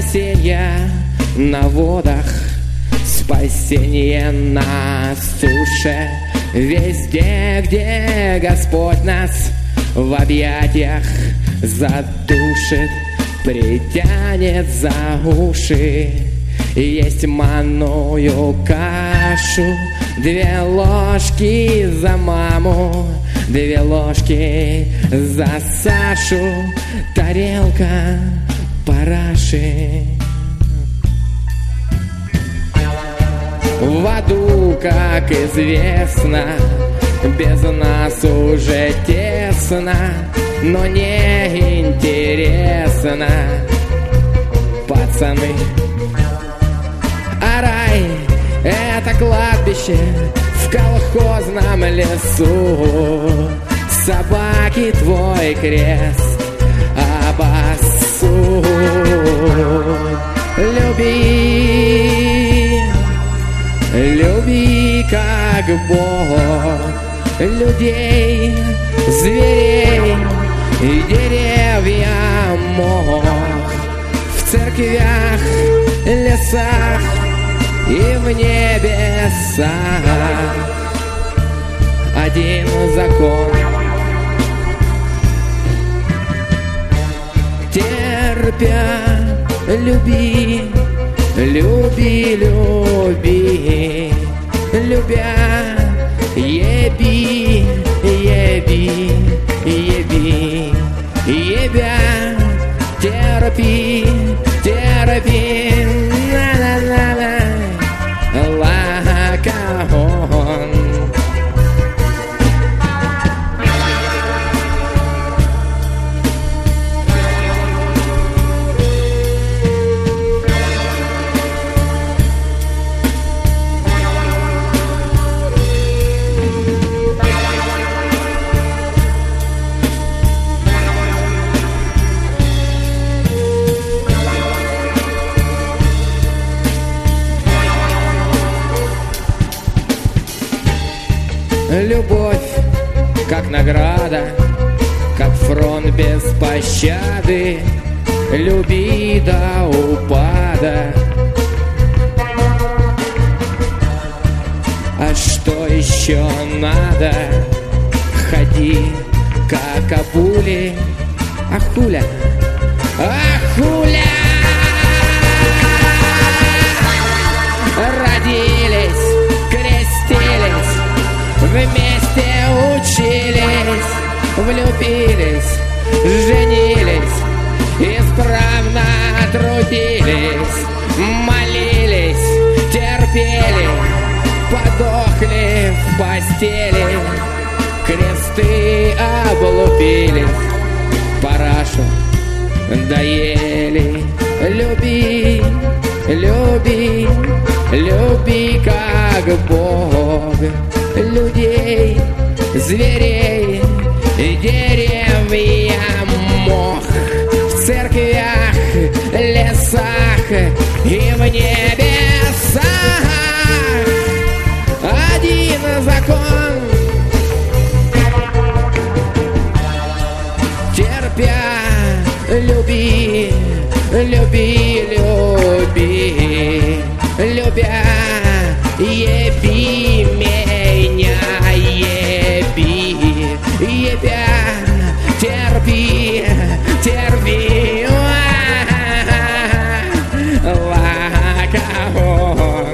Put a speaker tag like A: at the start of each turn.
A: спасение на водах, спасение на суше, везде, где Господь нас в объятиях задушит, притянет за уши. Есть манную кашу, 2 ложки за маму, 2 ложки за Сашу, тарелка параши. В аду, как известно, без нас уже тесно, но не интересно, пацаны. А рай — это кладбище в колхозном лесу. Собаки твой крест обоссут. Люби, люби как Бог людей, зверей и деревья мох. В церквях, лесах и в небесах один закон. Терпя, люби, люби, люби, любя, еби, еби, еби, ебя, терпи, терпи, на-на-на-на, лакаон. Любовь, как награда, как фронт без пощады. Люби до упада. А что еще надо? Ходи, как акули. Ахуля, ахуля. Родились, крестились, вместе учились, влюбились, женились, исправно трудились, молились, терпели, подохли в постели, кресты облупились, парашу доели. Люби, люби, люби как Бог людей, зверей и деревья мох. В церквях, лесах и в небесах один закон. Терпя, люби, люби, люби, любя, еби меня, еби, ебя, терпи, терпи, лакаон.